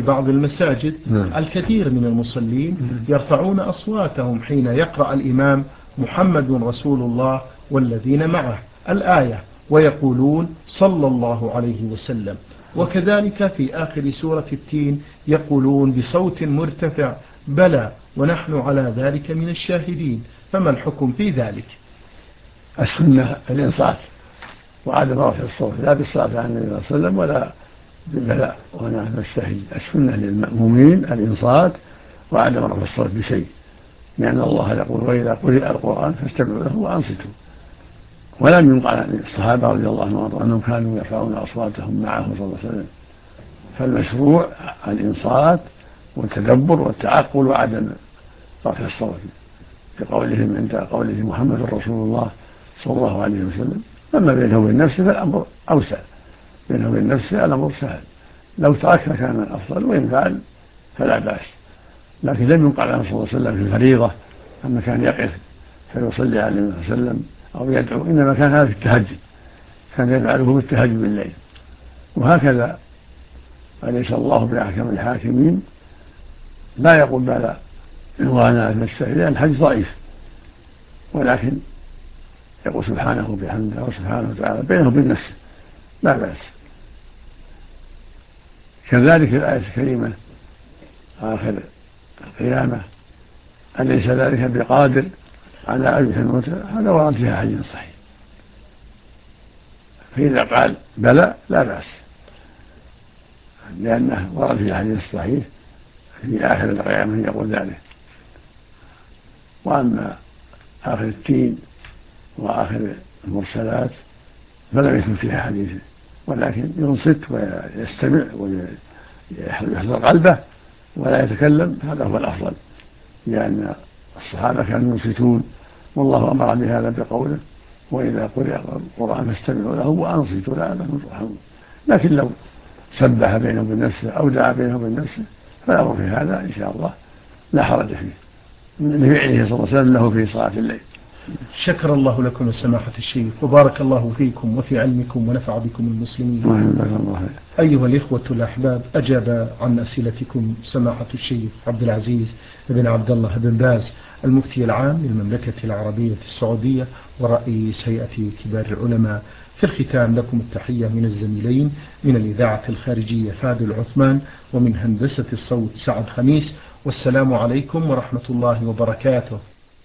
بعض المساجد الكثير من المصلين يرفعون أصواتهم حين يقرأ الإمام محمد رسول الله والذين معه الآية ويقولون صلى الله عليه وسلم. وكذلك في آخر سورة التين يقولون بصوت مرتفع بلى ونحن على ذلك من الشاهدين. فما الحكم في ذلك؟ السنة الإنصات وعدم رفع الصوت لا بالصلاة على النبي صلى الله عليه وسلم ولا بالبلاء ونحن الشاهدين. السنة للمأمومين الإنصات وعدم رفع الصوت بشيء، لأن الله يقول وإذا قرئ القرآن فاستمعوا له وأنصتوا. ولم ينقل عن الصحابة رضي الله عنهم أنهم كانوا يرفعون أصواتهم معه صلى الله عليه وسلم. فالمشروع الإنصات والتدبر والتعقل وعدم رفع الصوت بقولهم عند قوله محمد رسول الله صلى الله عليه وسلم. أما بينه وبين نفسه فالأمر أوسع، بينه وبين نفسه الأمر سهل، لو ترك كان الأفضل وإن فعل فلا بأس. لكن لم ينقل عنه صلى الله عليه وسلم في الفريضة أما كان يقف فيصلي عليه النبي صلى الله عليه وسلم أو يدعو، إنما كان هذا في التهجد، كان يفعله بالتهجد بالليل. وهكذا أليس الله بأحكم الحاكمين؟ لا يقول بلى وأنا أتمسك لأن الحديث ضعيف، ولكن يقول سبحانه بحمده وسبحانه وتعالى بينه وبين نفسه لا بأس. كذلك الآية الكريمة آخر القيامة أليس ذلك بقادر على أن يحيي الموتى، هذا ورد فيها حديث صحيح. فإذا قال بلى لا بأس، لأنه ورد في الحديث الصحيح في آخر القيامة يقول ذلك. وأما آخر التين وآخر المرسلات فلم يكن فيها حديث، ولكن ينصت ويستمع ويحضر قلبه ولا يتكلم، هذا هو الأفضل، لأن الصحابة كانوا ينصتون والله أمر بهذا بقوله وإذا قرئ القرآن فاستمعوا له وأنصتوا لعلكم ترحمون. لكن لو سبح بينه وبين نفسه أو دعا بينه وبين نفسه فالأمر في هذا إن شاء الله لا حرج فيه، لفعله صلى الله عليه وسلم له في صلاة الليل. شكر الله لكم سماحة الشيخ وبارك الله فيكم وفي علمكم ونفع بكم المسلمين. أيها الإخوة الأحباب، أجاب عن أسئلتكم سماحة الشيخ عبد العزيز بن عبد الله بن باز المفتي العام للمملكة العربية السعودية ورئيس هيئة كبار العلماء. في الختام لكم التحية من الزميلين من الإذاعة الخارجية فادل عثمان ومن هندسة الصوت سعد خميس، والسلام عليكم ورحمة الله وبركاته.